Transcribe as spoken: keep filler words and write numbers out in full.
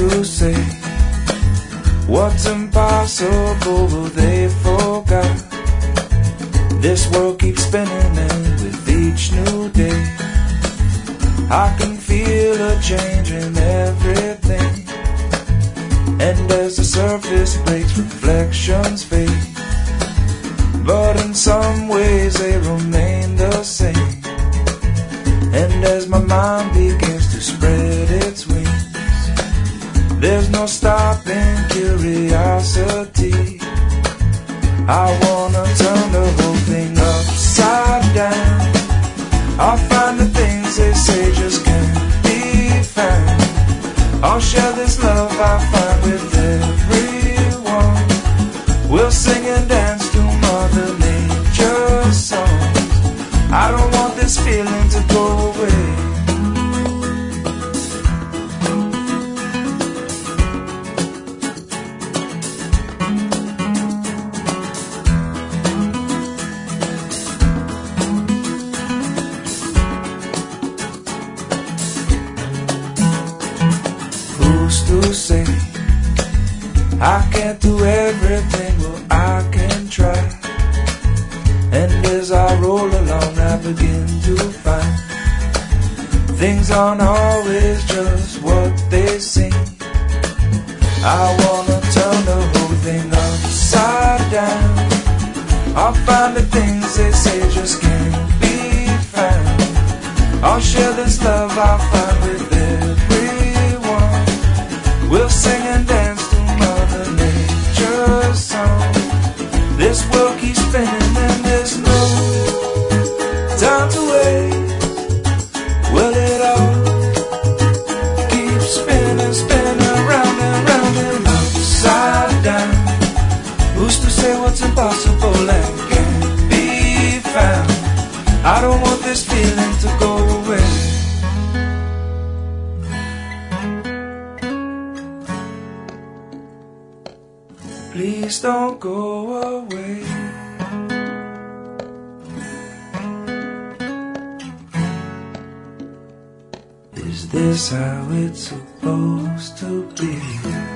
to say what's impossible, they forgot. This world keeps spinning, and with each new day I can feel a change in everything. And as the surface breaks, reflections fade, but in some ways they remain the same. And as my mind begins to spread its wings, there's no stopping curiosity. I wanna turn the whole thing upside down. I'll find the things they say just can't be found. I'll share this love I find with everyone. We'll sing and dance to Mother Nature's songs. I don't want this feeling to go away. To say I can't do everything, well I can try. And as I roll along I begin to find things aren't always just what they seem. I wanna turn the whole thing upside down. I'll find the things they say just can't be found. I'll share this love I find with everyone. We'll sing and dance to Mother Nature's song. This world keeps spinning and there's no time to waste. Well, it all keeps spinning, spinning round and round and upside down. Who's to say what's impossible and can't be found? I don't want this feeling to go away. Please don't go away. Is this how it's supposed to be?